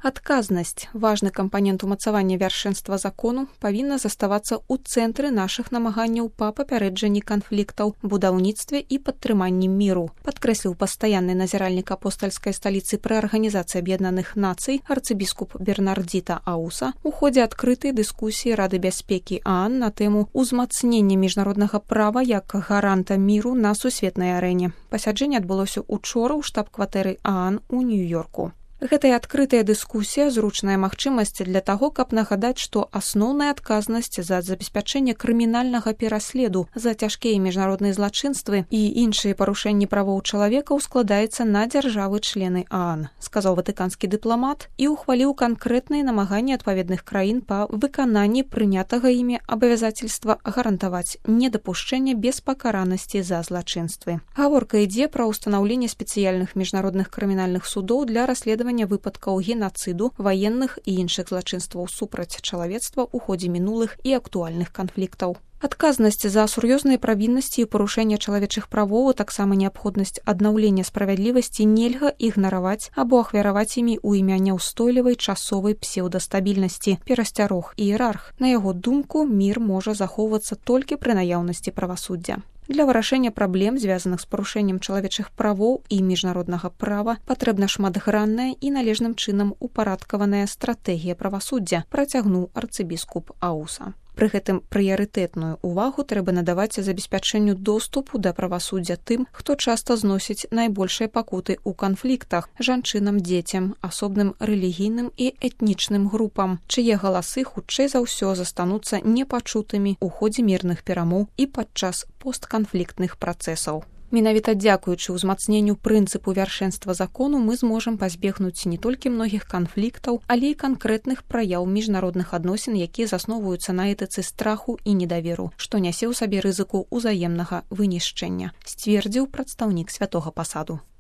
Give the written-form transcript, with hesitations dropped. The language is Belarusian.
Адказнасць, важны кампанент умацавання вяршэнства закону, павінна заставацца ў цэнтры нашых намаганняў па папярэджанні канфліктаў, будаўніцтве і падтрыманні міру, падкрэсліў пастаянны назіральнік апостальскай сталіцы пры Арганізацыі Аб'яднаных Нацый арцыбіскуп Бернардзіта Ауса у ходзе адкрытай дыскусіі Рады бяспекі ААН на тэму ўзмацнення міжнароднага права як гаранта міру на сусветнай арэне. Пасяджэнне адбылося учора ў штаб-кватэры ААН у Нью-Йорку. Гэтая адкрытая дыскусія – зручная магчымасць для таго, каб нагадаць, што асноўная адказнасць за забеспячэнне крымінальнага пераследу за цяжкія міжнародныя злачынствы і іншыя парушэнні правоў чалавека складаецца на дзяржавы-члены ААН, сказаў ватыканскі дыпламат і ухваліў канкрэтныя намаганні адпаведных краін па выкананні прынятага імі абавязацельства гарантаваць недапушчэнне беспакаранасці за злачынствы. Гаворка ідзе пра ўстанаўленне спецыяльных міжнародных крымінальных судоў для расследавання выпадкаў генацыду, ваенных і іншых злачынстваў супраць чалавецтва ў ходзе мінулых і актуальных канфліктаў. Адказнасць за сур'ёзныя правіннасці і парушэнне чалавечых правоў, а таксама неабходнасць аднаўлення справядлівасці нельга ігнараваць або ахвяраваць імі ў імя няўстойлівай часовай псеўдастабільнасці, перасцярог іерарх. На яго думку, мір можа захоўвацца толькі пры наяўнасці правасуддзя. Для вырашэння праблем, звязаных з парушэннем чалавечых правоў і міжнароднага права, патрэбна шматгранная і належным чынам упарадкаваная стратэгія правасуддзя, працягнуў арцыбіскуп Ауса. Пры гэтым прыярытэтную ўвагу трэба надаваць забеспячэнню доступу да правасуддзя тым, хто часта зносіць найбольшыя пакуты ў канфліктах – жанчынам, дзецям, асобным рэлігійным і этнічным групам, чые галасы хутчэй за ўсё застануцца непачутымі ў ходзе мірных перамоў і падчас постканфліктных працэсаў. Менавіта дзякуючы ўзмацненню прынцыпу вяршэнства закону мы зможам пазбегнуць не толькі многіх канфліктаў, але і канкрэтных праяў міжнародных адносін, якія засноўваюцца на этыцы страху і недаверу, што нясе ў сабе рызыку ўзаемнага вынішчэння, сцвердзіў прадстаўнік святога пасаду.